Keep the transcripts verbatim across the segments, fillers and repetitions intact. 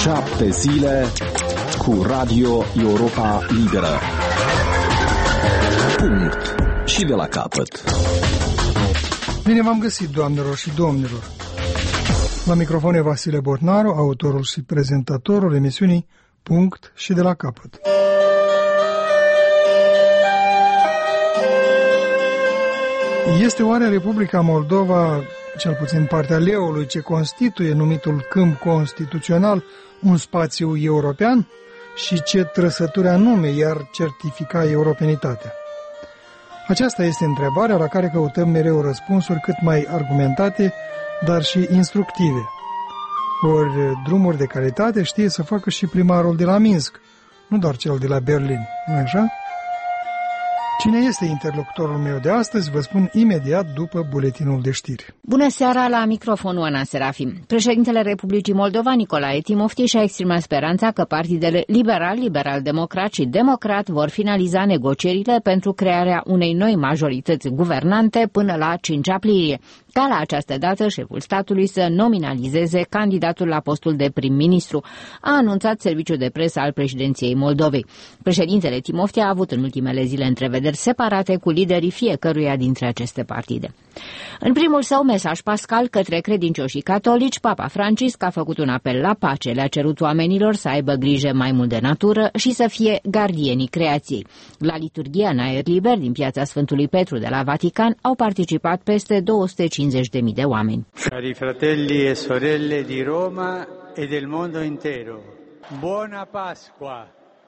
Șapte zile cu Radio Europa Liberă. Punct. Și de la capăt. Bine v-am găsit, doamnelor și domnilor. La microfon e Vasile Bornaru, autorul și prezentatorul emisiunii Punct și de la capăt. Este oare Republica Moldova, cel puțin partea leului ce constituie numitul câmp constituțional, un spațiu european? Și ce trăsături anume i-ar certifica europenitatea? Aceasta este întrebarea la care căutăm mereu răspunsuri cât mai argumentate, dar și instructive. Ori drumuri de calitate știe să facă și primarul de la Minsk, nu doar cel de la Berlin, nu așa? Cine este interlocutorul meu de astăzi, vă spun imediat după buletinul de știri. Bună seara, la microfonul Ana Serafim. Președintele Republicii Moldova, Nicolae Timofti, și-a exprimat speranța că partidele liberal, liberal-democrat și democrat vor finaliza negocierile pentru crearea unei noi majorități guvernante până la cinci aprilie, ca la această dată șeful statului să nominalizeze candidatul la postul de prim-ministru, a anunțat serviciul de presă al președinției Moldovei. Președintele Timofti a avut în ultimele zile întrevederi separate cu liderii fiecăruia dintre aceste partide. În primul său mesaj pascal către credincioșii catolici, Papa Francisc a făcut un apel la pace, le-a cerut oamenilor să aibă grijă mai mult de natură și să fie gardienii creației. La liturghia în aer liber din piața Sfântului Petru de la Vatican au participat peste două sute cincizeci de mii de oameni. Cari fratelli e sorelle di Roma e del mondo intero, buona Pasqua!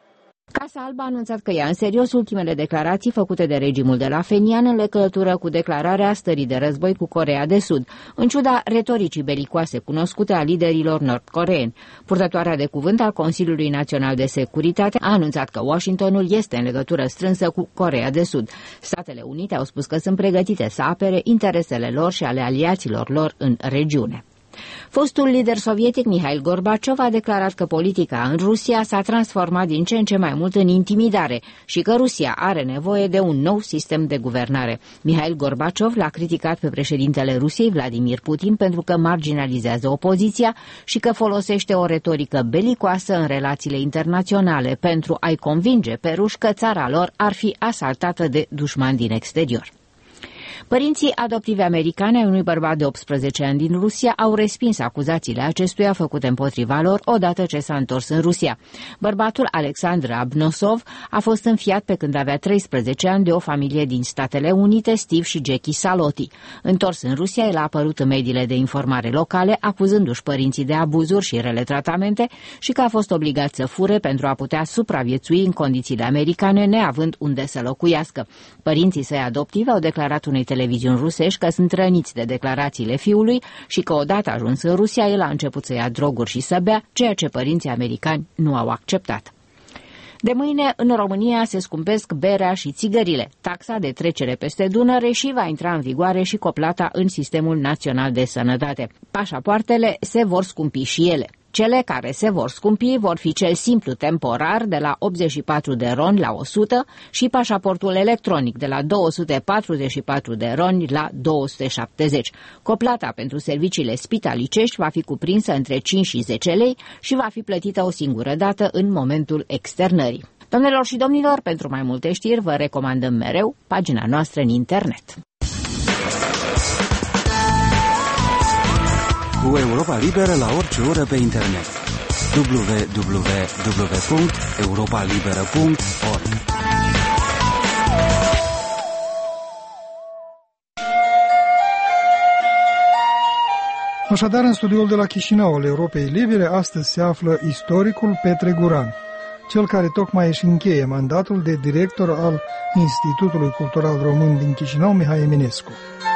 Casa Albă a anunțat că ia în serios ultimele declarații făcute de regimul de la Fenian în legătură cu declararea stării de război cu Coreea de Sud, în ciuda retoricii belicoase cunoscute a liderilor nord-coreeni. Purtătoarea de cuvânt al Consiliului Național de Securitate a anunțat că Washingtonul este în legătură strânsă cu Coreea de Sud. Statele Unite au spus că sunt pregătite să apere interesele lor și ale aliaților lor în regiune. Fostul lider sovietic Mihail Gorbaciov a declarat că politica în Rusia s-a transformat din ce în ce mai mult în intimidare și că Rusia are nevoie de un nou sistem de guvernare. Mihail Gorbaciov l-a criticat pe președintele Rusiei, Vladimir Putin, pentru că marginalizează opoziția și că folosește o retorică belicoasă în relațiile internaționale pentru a-i convinge pe ruși că țara lor ar fi asaltată de dușmani din exterior. Părinții adoptivi americani ai unui bărbat de optsprezece ani din Rusia au respins acuzațiile acestuia făcute împotriva lor odată ce s-a întors în Rusia. Bărbatul Alexandru Abnosov a fost înfiat pe când avea treisprezece ani de o familie din Statele Unite, Steve și Jackie Saloti. Întors în Rusia, el a apărut în mediile de informare locale, acuzându-și părinții de abuzuri și rele tratamente și că a fost obligat să fure pentru a putea supraviețui în condițiile americane, neavând unde să locuiască. Părinții săi adoptivi au declarat unei televiziuni rusești că sunt răniți de declarațiile fiului și că odată ajuns în Rusia, el a început să ia droguri și să bea, ceea ce părinții americani nu au acceptat. De mâine, în România, se scumpesc berea și țigările. Taxa de trecere peste Dunăre și va intra în vigoare și coplata în Sistemul Național de Sănătate. Pașapoartele se vor scumpi și ele. Cele care se vor scumpi vor fi cel simplu temporar de la optzeci și patru de roni la o sută și pașaportul electronic de la două sute patruzeci și patru de roni la două sute șaptezeci. Coplata pentru serviciile spitalicești va fi cuprinsă între cinci și zece lei și va fi plătită o singură dată în momentul externării. Doamnelor și domnilor, pentru mai multe știri vă recomandăm mereu pagina noastră în internet. Cu Europa Liberă la orice oră pe internet. w w w punct europa liberă punct org. Așadar, în studioul de la Chișinău al Europei Libere, astăzi se află istoricul Petre Guran, cel care tocmai își încheie mandatul de director al Institutului Cultural Român din Chișinău, Mihai Eminescu.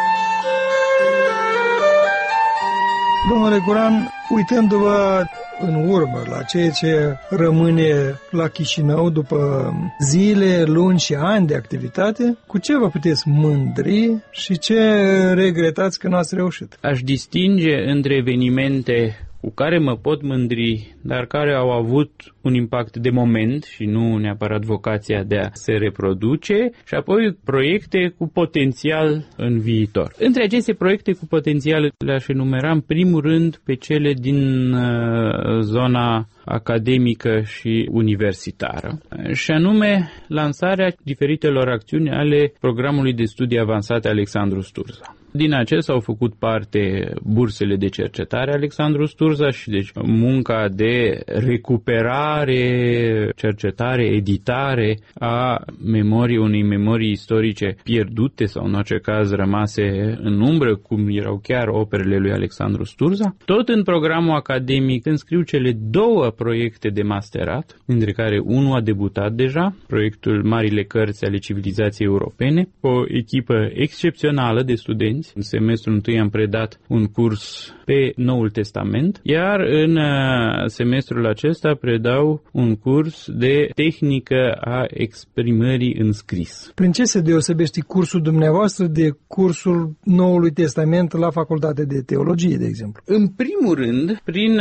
Domnule Guran, uitându-vă în urmă la ceea ce rămâne la Chișinău după zile, luni și ani de activitate, cu ce vă puteți mândri și ce regretați că n-ați reușit? Aș distinge între evenimente cu care mă pot mândri, dar care au avut un impact de moment și nu neapărat vocația de a se reproduce, și apoi proiecte cu potențial în viitor. Între aceste proiecte cu potențial le-aș enumera în primul rând pe cele din uh, zona academică și universitară, și anume lansarea diferitelor acțiuni ale programului de studii avansate Alexandru Sturza. Din acestea au făcut parte bursele de cercetare Alexandru Sturza și deci munca de recuperare, cercetare, editare a memoriei, unei memorii istorice pierdute sau în orice caz rămase în umbră, cum erau chiar operele lui Alexandru Sturza. Tot în programul academic înscriu cele două proiecte de masterat, dintre care unul a debutat deja, proiectul Marile Cărți ale Civilizației Europene, o echipă excepțională de studenți. În semestrul întâi am predat un curs pe Noul Testament, iar în semestrul acesta predau un curs de tehnică a exprimării în scris. Prin ce se deosebește cursul dumneavoastră de cursul Noului Testament la Facultatea de Teologie, de exemplu? În primul rând, prin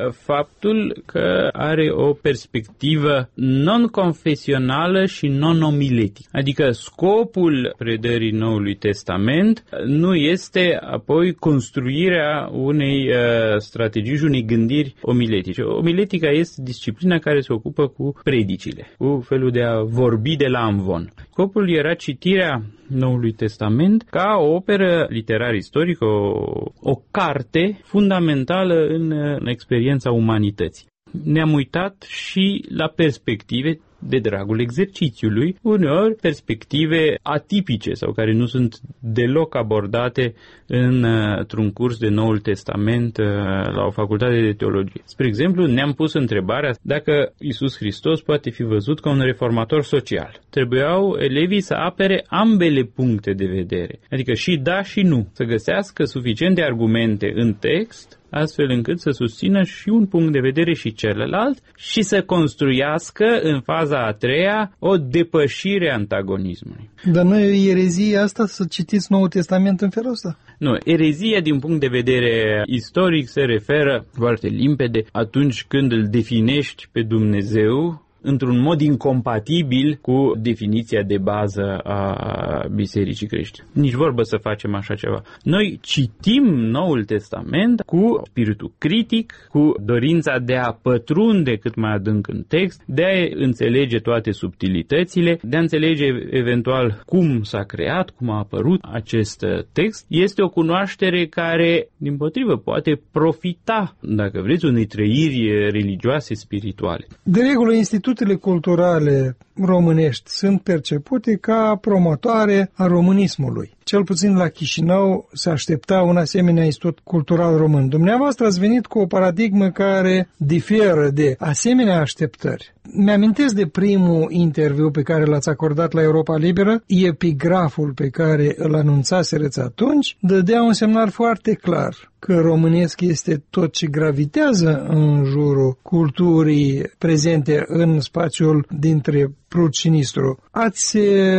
faptul că are o perspectivă non-confesională și non-omiletică. Adică scopul predării Noului Testament nu este apoi construirea unei uh, strategii și unei gândiri omiletice. Omiletica este disciplina care se ocupă cu predicile, cu felul de a vorbi de la amvon. Scopul era citirea Noului Testament ca o operă literară istorică, o, o carte fundamentală în, în experiența umanității. Ne-am uitat și la perspective de dragul exercițiului, uneori perspective atipice sau care nu sunt deloc abordate într-un curs de Noul Testament la o facultate de teologie. Spre exemplu, ne-am pus întrebarea dacă Iisus Hristos poate fi văzut ca un reformator social. Trebuiau elevii să apere ambele puncte de vedere, adică și da și nu, să găsească suficient de argumente în text astfel încât să susțină și un punct de vedere și celălalt și să construiască în faza a treia o depășire a antagonismului. Dar nu e erezie asta să citiți Noul Testament în felul ăsta? Nu, erezia din punct de vedere istoric se referă foarte limpede atunci când îl definești pe Dumnezeu într-un mod incompatibil cu definiția de bază a Bisericii creștine. Nici vorbă să facem așa ceva. Noi citim Noul Testament cu spiritul critic, cu dorința de a pătrunde cât mai adânc în text, de a înțelege toate subtilitățile, de a înțelege eventual cum s-a creat, cum a apărut acest text. Este o cunoaștere care, dimpotrivă, poate profita, dacă vreți, unei trăiri religioase, spirituale. De regulă, instituțiile culturale românești sunt percepute ca promotoare a românismului. Cel puțin la Chișinău se aștepta un asemenea institut cultural român. Dumneavoastră ați venit cu o paradigmă care diferă de asemenea așteptări. Mi-amintesc de primul interviu pe care l-ați acordat la Europa Liberă. Epigraful pe care îl anunțasereți atunci dădea un semnal foarte clar că românesc este tot ce gravitează în jurul culturii prezente în spațiul dintre Prut și Nistru. Ați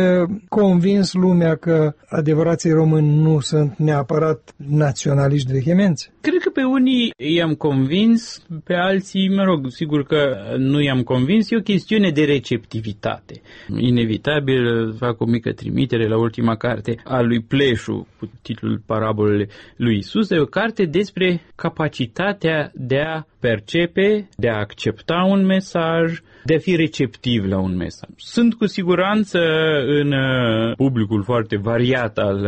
convins lumea că adevărații români nu sunt neapărat naționaliști vehemenți? Cred că pe unii i-am convins, pe alții, mă rog, sigur că nu i-am convins, e o chestiune de receptivitate. Inevitabil fac o mică trimitere la ultima carte a lui Pleșu, cu titlul Parabolele lui Isus, e o carte despre capacitatea de a percepe, de a accepta un mesaj, de a fi receptiv la un mesaj. Sunt cu siguranță în publicul foarte variat al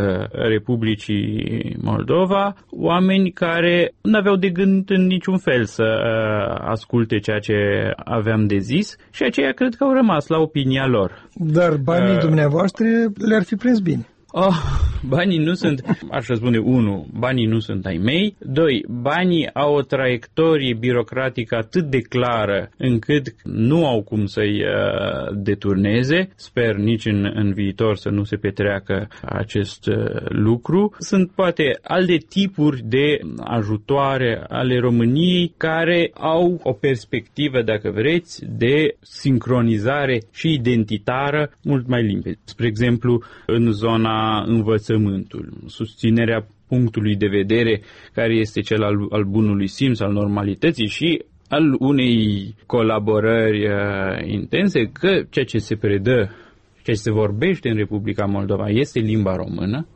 Republicii Moldova oameni care nu aveau de gând în niciun fel să asculte ceea ce aveam de zis și aceia cred că au rămas la opinia lor. Dar banii uh, dumneavoastră le-ar fi prins bine. Oh, banii nu sunt, aș răspunde, unu, banii nu sunt ai mei, doi, banii au o traiectorie birocratică atât de clară încât nu au cum să-i uh, deturneze, sper nici în, în viitor să nu se petreacă acest uh, lucru. Sunt poate alte tipuri de ajutoare ale României care au o perspectivă, dacă vreți, de sincronizare și identitară mult mai limpede. Spre exemplu, în zona învățământul, susținerea punctului de vedere care este cel al, al bunului simț, al normalității și al unei colaborări uh, intense, că ceea ce se predă, ceea ce se vorbește în Republica Moldova este limba română,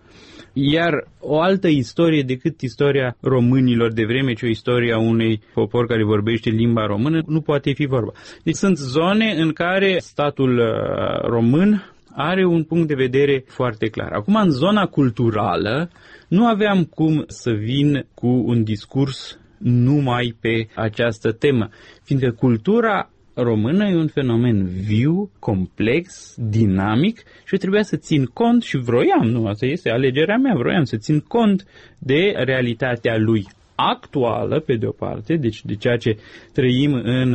iar o altă istorie decât istoria românilor de vreme, ce o istorie a unui popor care vorbește limba română, nu poate fi vorba. Deci sunt zone în care statul uh, român are un punct de vedere foarte clar. Acum, în zona culturală, nu aveam cum să vin cu un discurs numai pe această temă, fiindcă cultura română e un fenomen viu, complex, dinamic și eu trebuia să țin cont și vroiam, nu, asta este alegerea mea, vroiam să țin cont de realitatea lui actuală, pe de o parte, deci de ceea ce trăim în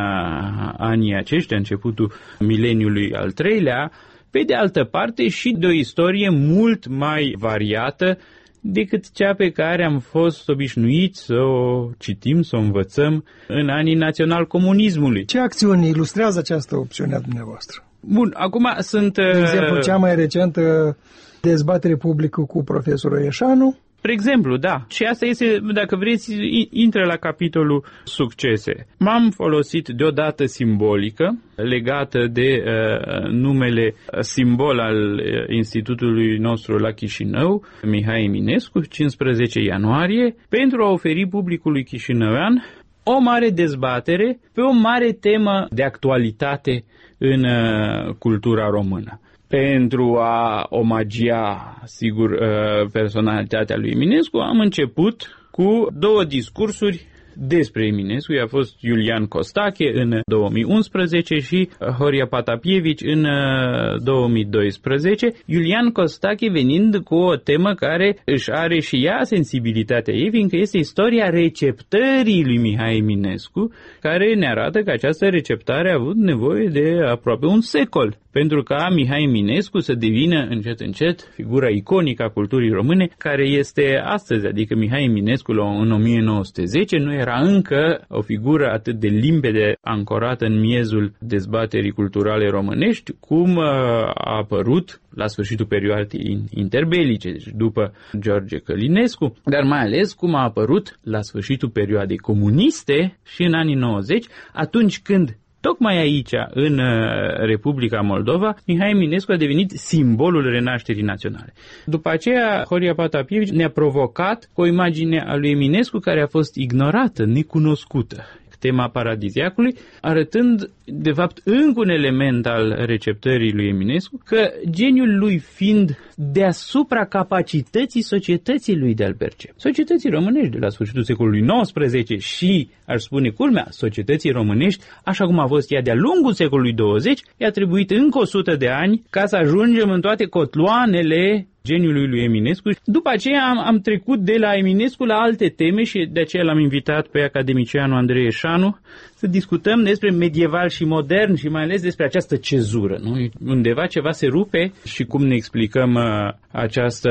uh, anii aceștia, începutul mileniului al treilea, pe de altă parte și de o istorie mult mai variată decât cea pe care am fost obișnuiți să o citim, să o învățăm în anii național-comunismului. Ce acțiuni ilustrează această opțiune a dumneavoastră? Bun, acum sunt... De exemplu, cea mai recentă dezbatere publică cu profesorul Ieșanu. Spre exemplu, da. Și asta este, dacă vreți, intră la capitolul succese. M-am folosit de o dată simbolică legată de uh, numele simbol al uh, institutului nostru la Chișinău, Mihai Eminescu, cincisprezece ianuarie, pentru a oferi publicului chișinăuean o mare dezbatere pe o mare temă de actualitate în uh, cultura română. Pentru a omagia, sigur, personalitatea lui Eminescu, am început cu două discursuri despre Eminescu. A fost Iulian Costache în două mii unsprezece și Horia Patapievici în două mii doisprezece. Iulian Costache venind cu o temă care își are și ea sensibilitatea ei, fiindcă este istoria receptării lui Mihai Eminescu, care ne arată că această receptare a avut nevoie de aproape un secol, pentru ca Mihai Eminescu să devină încet încet figura iconică a culturii române care este astăzi, adică Mihai Eminescu în o mie nouă sute zece nu era încă o figură atât de limpede ancorată în miezul dezbaterii culturale românești, cum a apărut la sfârșitul perioadei interbelice, deci după George Călinescu, dar mai ales cum a apărut la sfârșitul perioadei comuniste și în anii nouăzeci, atunci când tocmai aici, în Republica Moldova, Mihai Eminescu a devenit simbolul renașterii naționale. După aceea, Horia Patapievici ne-a provocat cu o imagine a lui Eminescu care a fost ignorată, necunoscută, tema paradiziacului, arătând, de fapt, încă un element al receptării lui Eminescu, că geniul lui fiind deasupra capacității societății lui de a-l percepe. Societății românești de la sfârșitul secolului nouăsprezece și, aș spune culmea, societății românești, așa cum a fost ea de-a lungul secolului douăzeci, i-a trebuit încă o sută de ani ca să ajungem în toate cotloanele geniului lui Eminescu. După aceea am, am trecut de la Eminescu la alte teme și de aceea l-am invitat pe academicianul Andrei Ieșanu să discutăm despre medieval și modern și mai ales despre această cezură. Nu? Undeva ceva se rupe și cum ne explicăm uh, această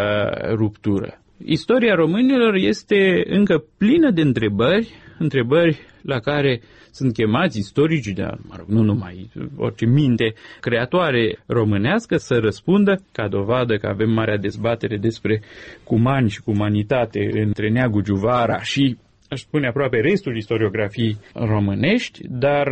ruptură. Istoria românilor este încă plină de întrebări, întrebări la care sunt chemați istoricii, dar mă rog, nu numai, orice minte creatoare românească să răspundă, ca dovadă că avem marea dezbatere despre cumani și cumanitate între Neagu Giuvara și, aș spune, aproape restul istoriografiei românești, dar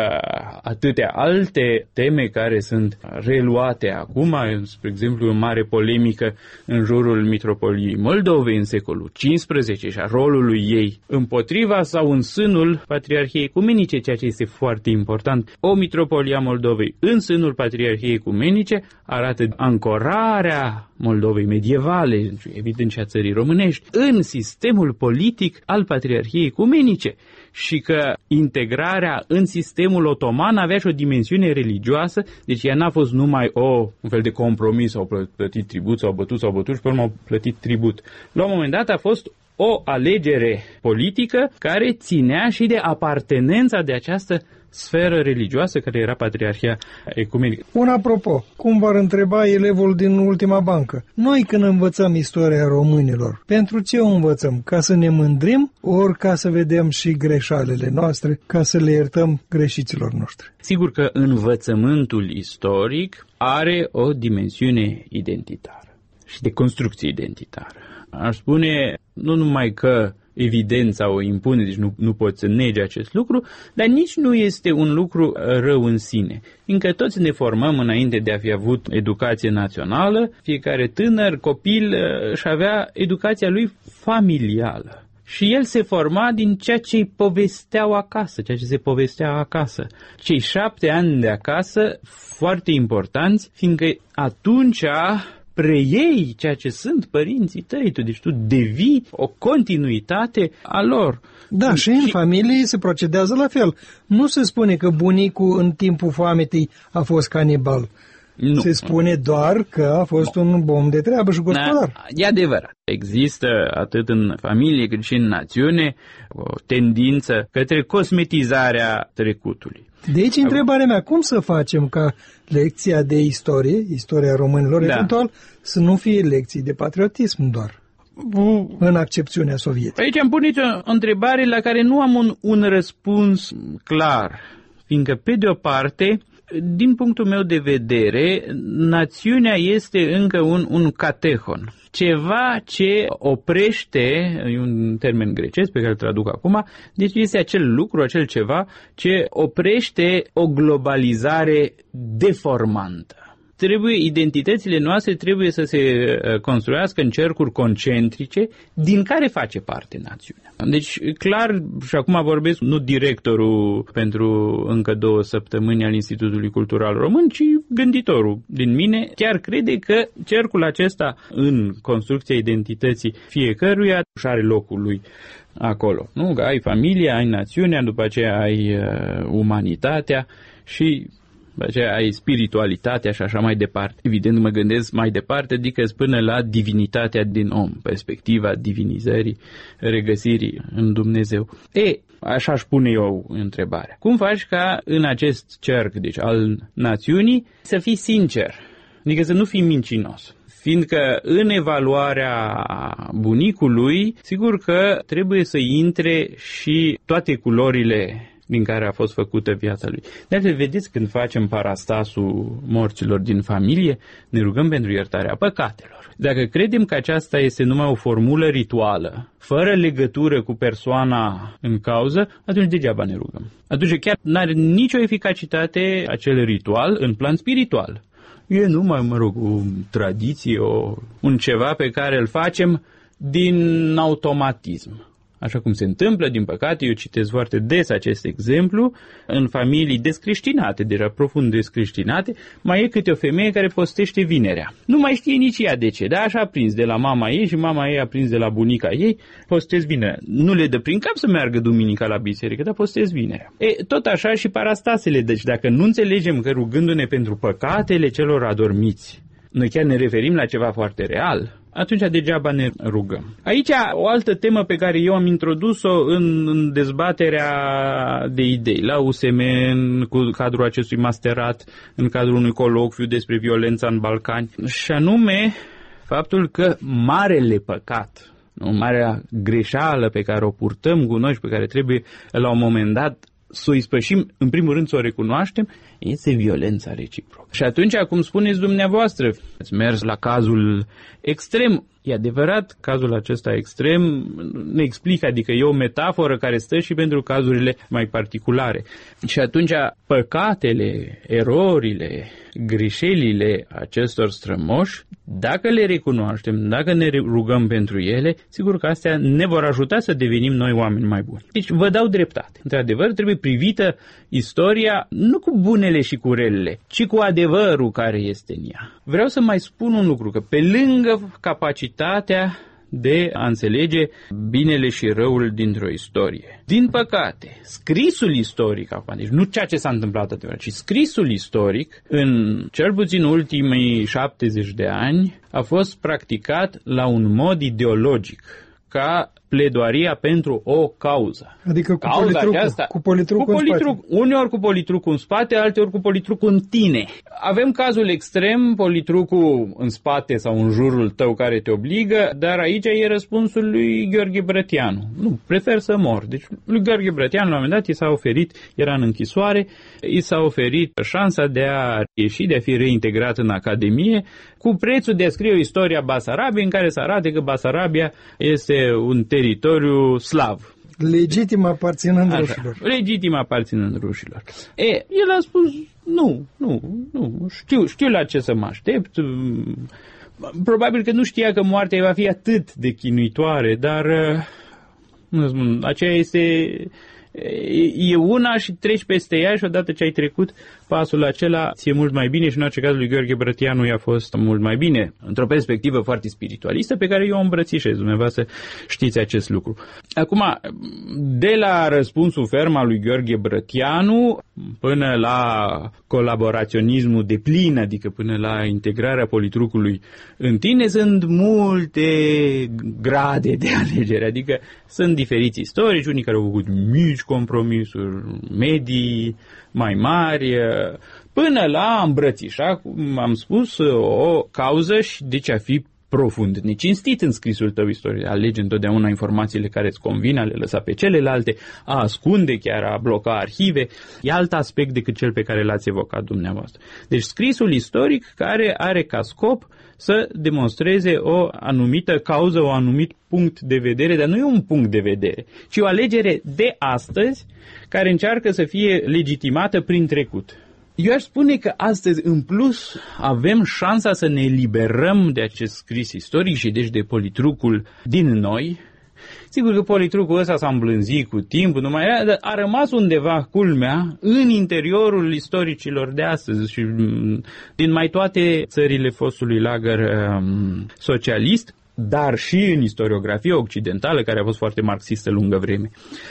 atâtea alte teme care sunt reluate acum, spre exemplu, o mare polemică în jurul Mitropoliei Moldovei în secolul cincisprezece și a rolului ei împotriva sau în sânul Patriarhiei Ecumenice, ceea ce este foarte important. O Mitropolia Moldovei în sânul Patriarhiei Ecumenice arată ancorarea Moldovei medievale, evident și a țării românești, în sistemul politic al Patriarhiei Ecumenice și că integrarea în sistemul otoman avea și o dimensiune religioasă, deci ea n-a fost numai o, un fel de compromis, au plătit tribut, s-au bătut, s-au bătut și pe urmă au plătit tribut. La un moment dat a fost o alegere politică care ținea și de apartenența de această sferă religioasă care era Patriarhia Ecumenică. Un apropo, cum v-ar întreba elevul din ultima bancă? Noi când învățăm istoria românilor, pentru ce o învățăm? Ca să ne mândrim, ori ca să vedem și greșalele noastre, ca să le iertăm greșiților noștri? Sigur că învățământul istoric are o dimensiune identitară și de construcție identitară. aș spune nu numai că evidența o impune, deci nu, nu poți să negi acest lucru, dar nici nu este un lucru rău în sine. Fiindcă toți ne formăm înainte de a fi avut educație națională, fiecare tânăr, copil își avea educația lui familială. Și el se forma din ceea ce îi povesteau acasă, ceea ce se povestea acasă. Cei șapte ani de acasă, foarte importanți, fiindcă atunci preiei ceea ce sunt părinții tăi, tu, deci tu devii o continuitate a lor. Da, și în familie se procedează la fel. Nu se spune că bunicul în timpul foametei a fost canibal. Nu. Se spune doar că a fost un om de treabă și gospodar. Da, e adevărat. Există atât în familie cât și în națiune o tendință către cosmetizarea trecutului. De aici întrebarea mea, cum să facem ca lecția de istorie, istoria românilor, da, eventual, să nu fie lecții de patriotism doar, în accepțiunea sovietică? Aici am punit o întrebare la care nu am un, un răspuns clar, fiindcă, pe de o parte, din punctul meu de vedere, națiunea este încă un, un catehon. Ceva ce oprește, e un termen grecesc pe care îl traduc acum, deci este acel lucru, acel ceva ce oprește o globalizare deformantă. Trebuie, identitățile noastre trebuie să se construiască în cercuri concentrice din care face parte națiunea. Deci, clar, și acum vorbesc nu directorul pentru încă două săptămâni al Institutului Cultural Român, ci gânditorul din mine chiar crede că cercul acesta în construcția identității fiecăruia și are locul lui acolo. Nu? Că ai familia, ai națiunea, după aceea ai uh, umanitatea și după aceea ai spiritualitatea și așa mai departe. Evident, mă gândesc mai departe, adică până la divinitatea din om, perspectiva divinizării, regăsirii în Dumnezeu. E, așa aș pune eu întrebarea. Cum faci ca în acest cerc, deci al națiunii, să fii sincer, adică să nu fii mincinos? Fiindcă în evaluarea bunicului, sigur că trebuie să intre și toate culorile din care a fost făcută viața lui. De altfel, vedeți, când facem parastasul morților din familie, ne rugăm pentru iertarea păcatelor. Dacă credem că aceasta este numai o formulă rituală, fără legătură cu persoana în cauză, atunci degeaba ne rugăm. Atunci chiar nu are nicio eficacitate acel ritual în plan spiritual. E numai, mă rog, o tradiție, o, un ceva pe care îl facem din automatism. Așa cum se întâmplă, din păcate, eu citesc foarte des acest exemplu, în familii descreștinate, deja profund descreștinate, mai e câte o femeie care postește vinerea. Nu mai știe nici ea de ce, dar așa a prins de la mama ei și mama ei a prins de la bunica ei, postez vinerea. Nu le dă prin cap să meargă duminica la biserică, dar postez vinerea. E, tot așa și parastasele, deci dacă nu înțelegem că rugându-ne pentru păcatele celor adormiți, noi chiar ne referim la ceva foarte real, atunci degeaba ne rugăm. Aici o altă temă pe care eu am introdus-o în, în dezbaterea de idei, la U S M, în cadrul acestui masterat, în cadrul unui colocviu despre violența în Balcani, și anume faptul că marele păcat, o marea greșeală pe care o purtăm cu noi și pe care trebuie la un moment dat să o ispășim, în primul rând să o recunoaștem, este violența reciprocă. Și atunci, cum spuneți dumneavoastră, ați mers la cazul extrem. E adevărat, cazul acesta extrem ne explică, adică e o metaforă care stă și pentru cazurile mai particulare. Și atunci păcatele, erorile, greșelile acestor strămoși, dacă le recunoaștem, dacă ne rugăm pentru ele, sigur că astea ne vor ajuta să devenim noi oameni mai buni. Deci vă dau dreptate. Într-adevăr, trebuie privită istoria nu cu bunele și cu relele, ci cu adevărul care este în ea. Vreau să mai spun un lucru, că pe lângă capacitatea de a înțelege binele și răul dintr-o istorie, din păcate, scrisul istoric acum, deci nu ceea ce s-a întâmplat adevărat, ci scrisul istoric, în cel puțin ultimii șaptezeci de ani, a fost practicat la un mod ideologic, ca pledoaria pentru o cauză. Adică cu Cauza politrucul, aceasta, cu politrucul cu în politruc, spate. uneori cu politrucul în spate, alteori cu politrucul în tine. Avem cazul extrem, politrucul în spate sau în jurul tău care te obligă, dar aici e răspunsul lui Gheorghe Brătianu. Nu, prefer să mor. Deci lui Gheorghe Brătianu la un moment dat i s-a oferit, era în închisoare, i s-a oferit șansa de a ieși, de a fi reintegrat în Academie, cu prețul de a scrie o istorie a Basarabiei în care să arate că Basarabia este un teritoriu slav. Legitim aparținând rușilor. Legitim aparținând rușilor. E, el a spus, nu, nu, nu, știu, știu la ce să mă aștept. Probabil că nu știa că moartea va fi atât de chinuitoare, dar nu spun, aceea este... E una și treci peste ea și odată ce ai trecut pasul acela ți-e mult mai bine și în orice caz lui Gheorghe Brătianu i-a fost mult mai bine, într-o perspectivă foarte spiritualistă pe care eu o îmbrățișez, dumneavoastră știți acest lucru. Acum, de la răspunsul ferm al lui Gheorghe Brătianu până la colaboraționismul deplin, adică până la integrarea politrucului în tine, sunt multe grade de alegere, adică sunt diferiți istorici, unii care au făcut mici compromisuri, medii, mai mari, până la a îmbrățișa, cum am spus, o cauză și deci a fi profund necinstit în scrisul tău istoric. Alege întotdeauna informațiile care îți convine, a le lăsa pe celelalte, a ascunde, chiar a bloca arhive. E alt aspect decât cel pe care l-ați evocat dumneavoastră. Deci scrisul istoric care are ca scop să demonstreze o anumită cauză, un anumit punct de vedere, dar nu e un punct de vedere, ci o alegere de astăzi care încearcă să fie legitimată prin trecut. Eu aș spune că astăzi, în plus, avem șansa să ne eliberăm de acest scris istoric și deci de politrucul din noi. Sigur că politrucul ăsta s-a îmblânzit cu timpul, nu mai era, dar a rămas undeva, culmea, în interiorul istoricilor de astăzi și din mai toate țările fostului lagăr um, socialist, dar și în istoriografia occidentală, care a fost foarte marxistă lungă vreme.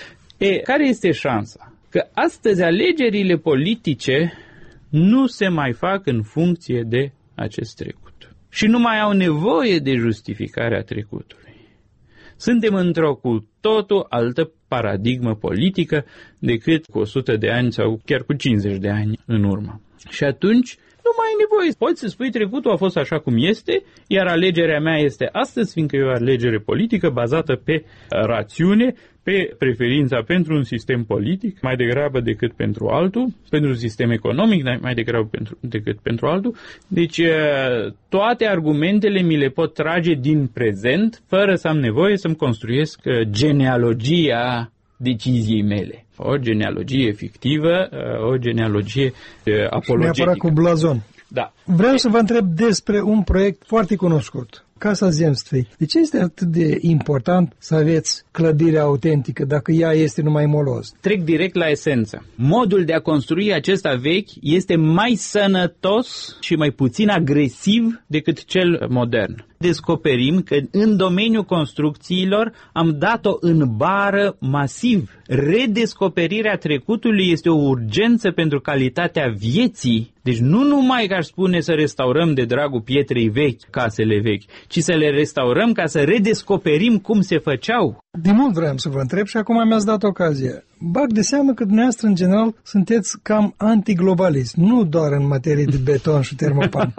E, care este șansa? Că astăzi alegerile politice nu se mai fac în funcție de acest trecut. Și nu mai au nevoie de justificarea trecutului. Suntem într-o cu totul altă paradigmă politică decât cu o sută de ani sau chiar cu cincizeci de ani în urmă. Și atunci nu mai ai nevoie. Poți să spui trecutul a fost așa cum este, iar alegerea mea este astăzi, fiindcă e o alegere politică bazată pe rațiune, pe preferința pentru un sistem politic, mai degrabă decât pentru altul, pentru un sistem economic, mai degrabă pentru, decât pentru altul. Deci toate argumentele mi le pot trage din prezent, fără să am nevoie să-mi construiesc genealogia deciziei mele. O genealogie fictivă, o genealogie apologetică. Neapărat cu blazon. Da. Vreau să vă întreb despre un proiect foarte cunoscut. Casa Zemstvei. De ce este atât de important să aveți clădirea autentică dacă ea este numai moloz? Trec direct la esență. Modul de a construi acesta vechi este mai sănătos și mai puțin agresiv decât cel modern. Descoperim că în domeniul construcțiilor am dat-o în bară masiv. Redescoperirea trecutului este o urgență pentru calitatea vieții. Deci nu numai că aș spune să restaurăm de dragul pietrei vechi casele vechi, ci să le restaurăm ca să redescoperim cum se făceau. De mult vreau să vă întreb și acum mi-ați dat ocazia. Bag de seamă că dumneavoastră, în general, sunteți cam antiglobalist, nu doar în materie de beton și termopan.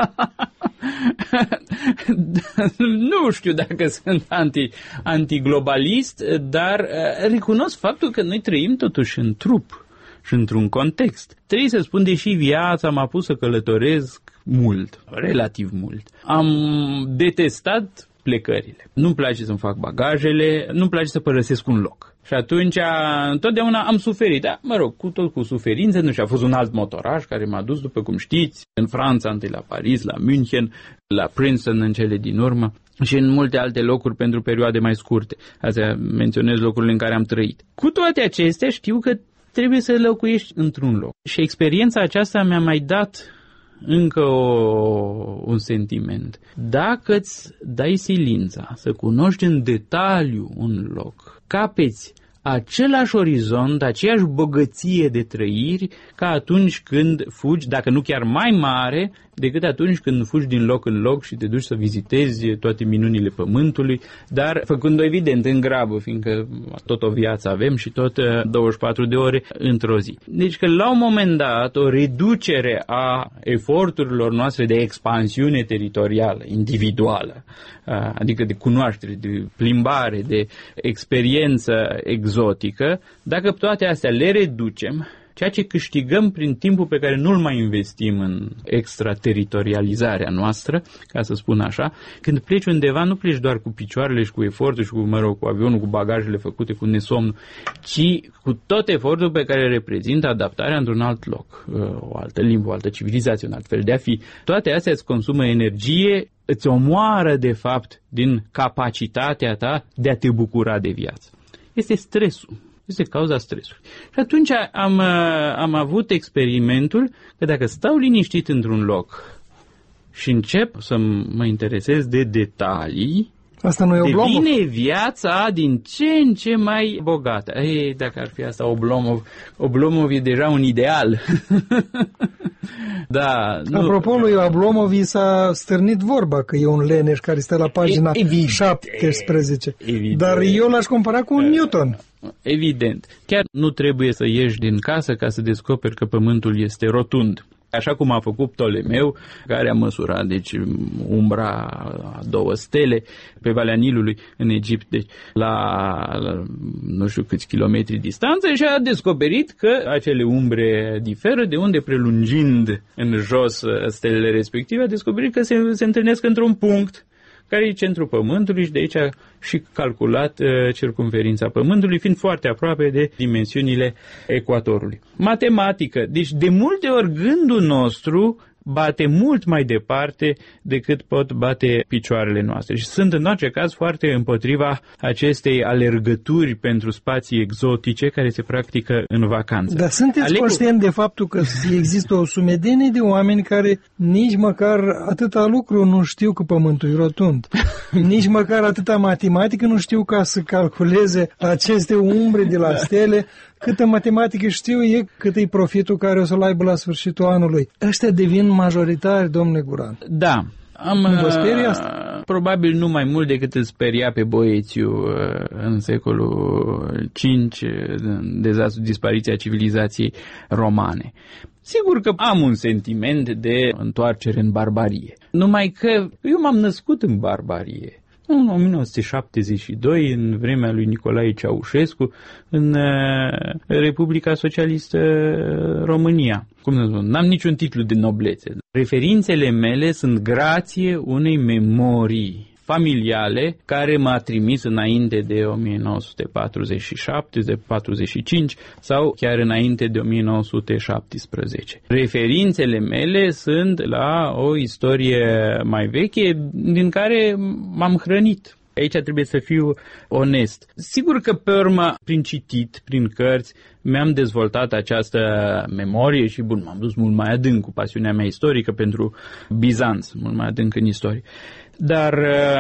Nu știu dacă sunt anti, antiglobalist, dar recunosc faptul că noi trăim totuși în trup și într-un context. Trebuie să spun, deși viața m-a pus să călătoresc mult, relativ mult, am detestat plecările. Nu-mi place să-mi fac bagajele, nu-mi place să părăsesc un loc. Și atunci, întotdeauna am suferit. Da, mă rog, cu tot cu suferință, nu știu, a fost un alt motoraj care m-a dus, după cum știți, în Franța, întâi la Paris, la München, la Princeton în cele din urmă și în multe alte locuri pentru perioade mai scurte. Astea menționez locurile în care am trăit. Cu toate acestea, știu că trebuie să locuiești într-un loc. Și experiența aceasta mi-a mai dat încă o, un sentiment. Dacă îți dai silința să cunoști în detaliu un loc, capeți același orizont, aceeași bogăție de trăiri ca atunci când fugi, dacă nu chiar mai mare, decât atunci când fugi din loc în loc și te duci să vizitezi toate minunile pământului, dar făcând-o evident în grabă, fiindcă tot o viață avem și tot douăzeci și patru de ore într-o zi. Deci că la un moment dat o reducere a eforturilor noastre de expansiune teritorială, individuală, adică de cunoaștere, de plimbare, de experiență exotică, dacă toate astea le reducem, ceea ce câștigăm prin timpul pe care nu-l mai investim în extrateritorializarea noastră, ca să spun așa, când pleci undeva, nu pleci doar cu picioarele și cu efortul și cu, mă rog, cu avionul, cu bagajele făcute, cu nesomnul, ci cu tot efortul pe care reprezintă adaptarea într-un alt loc, o altă limbă, o altă civilizație, un alt fel de a fi. Toate astea îți consumă energie, îți omoară, de fapt, din capacitatea ta de a te bucura de viață. Este stresul. Este cauza stresului. Și atunci am, am avut experimentul că dacă stau liniștit într-un loc și încep să mă interesez de detalii, asta nu e Oblomov? Devine viața din ce în ce mai bogată. Ei, dacă ar fi asta Oblomov, Oblomov e deja un ideal. Da, nu... Apropo lui Oblomov, i s-a stârnit vorba că e un leneș care stă la pagina evident, șaptesprezece. Evident. Dar eu l-aș compara cu un Newton. Evident. Chiar nu trebuie să ieși din casă ca să descoperi că pământul este rotund. Așa cum a făcut Ptolemeu, care a măsurat deci, umbra a două stele pe Valea Nilului în Egipt, deci, la, la nu știu câți kilometri distanță, și a descoperit că acele umbre diferă, de unde prelungind în jos stelele respective, a descoperit că se, se întâlnesc într-un punct care e centrul Pământului, și de aici a și calculat uh, circumferința Pământului, fiind foarte aproape de dimensiunile ecuatorului. Matematică. Deci, de multe ori, gândul nostru bate mult mai departe decât pot bate picioarele noastre. Și sunt, în orice caz, foarte împotriva acestei alergături pentru spații exotice care se practică în vacanță. Dar sunteți Aleg... conștient de faptul că există o sumedenie de oameni care nici măcar atâta lucru nu știu că pământul e rotund. Nici măcar atâta matematică nu știu ca să calculeze aceste umbre de la stele. Câtă matematică știu e, cât e profitul care o să-l aibă la sfârșitul anului. Ăștia devin majoritari, domnule Guran. Da. Am, nu vă sperie asta? Probabil nu mai mult decât îl speria pe Boețiu în secolul cinci, dezastru, dispariția civilizației romane. Sigur că am un sentiment de întoarcere în barbarie. Numai că eu m-am născut în barbarie. În o mie nouă sute șaptezeci și doi, în vremea lui Nicolae Ceaușescu, în Republica Socialistă România. Cum să spun, n-am niciun titlu de noblețe. Referințele mele sunt grație unei memorii familiale care m-a trimis înainte de o mie nouă sute patruzeci și șapte, de patruzeci și cinci sau chiar înainte de o mie nouă sute șaptesprezece. Referințele mele sunt la o istorie mai veche din care m-am hrănit. Aici trebuie să fiu onest. Sigur că pe urmă, prin citit, prin cărți, mi-am dezvoltat această memorie și, bun, m-am dus mult mai adânc cu pasiunea mea istorică pentru Bizanț, mult mai adânc în istorie. Dar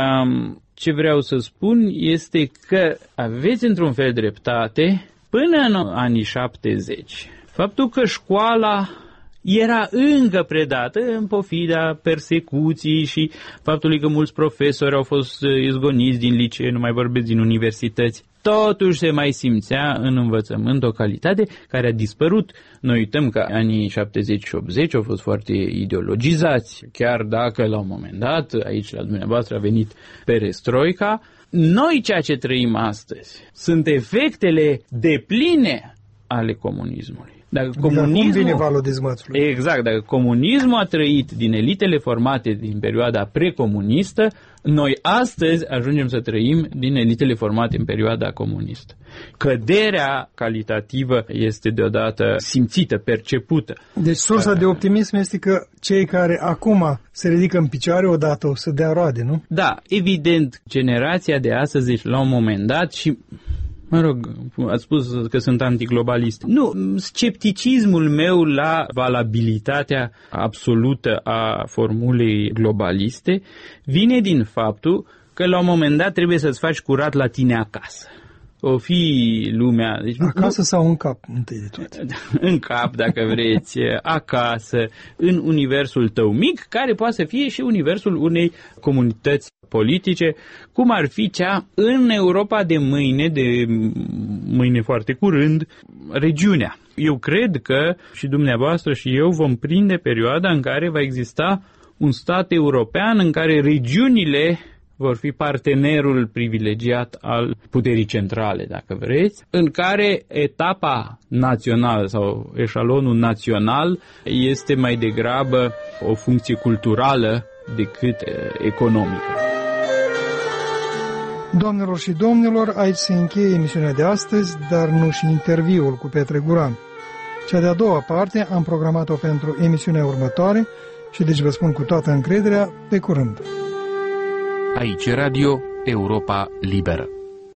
ce vreau să spun este că aveți într-un fel dreptate până în anii șaptezeci. Faptul că școala era încă predată în pofida persecuții și faptului că mulți profesori au fost izgoniți din licee, nu mai vorbesc din universități. Totuși se mai simțea în învățământ o calitate care a dispărut. Noi uităm că anii șaptezeci și optzeci au fost foarte ideologizați, chiar dacă la un moment dat, aici la dumneavoastră a venit perestroica. Noi ceea ce trăim astăzi sunt efectele depline ale comunismului. Dacă comunismul, cum vine valul dezmățului? Exact, dacă comunismul a trăit din elitele formate din perioada precomunistă, noi astăzi ajungem să trăim din elitele formate în perioada comunistă. Căderea calitativă este deodată simțită, percepută. Deci sursa de optimism este că cei care acum se ridică în picioare odată o să dea roade, nu? Da, evident, generația de astăzi, deci, la un moment dat și... Mă rog, ați spus că sunt antiglobalist. Nu, scepticismul meu la valabilitatea absolută a formulei globaliste vine din faptul că la un moment dat trebuie să-ți faci curat la tine acasă. o fi lumea... Deci, acasă nu, sau în cap, întâi de toate? În cap, dacă vreți, acasă, în universul tău mic, care poate să fie și universul unei comunități politice, cum ar fi cea în Europa de mâine, de mâine foarte curând, regiunea. Eu cred că și dumneavoastră și eu vom prinde perioada în care va exista un stat european în care regiunile vor fi partenerul privilegiat al puterii centrale, dacă vreți, în care etapa națională sau eșalonul național este mai degrabă o funcție culturală decât economică. Doamnelor și domnilor, aici se încheie emisiunea de astăzi, dar nu și interviul cu Petre Guran. Cea de-a doua parte am programat-o pentru emisiunea următoare și deci vă spun cu toată încrederea, pe curând. Aici Radio Europa Liberă.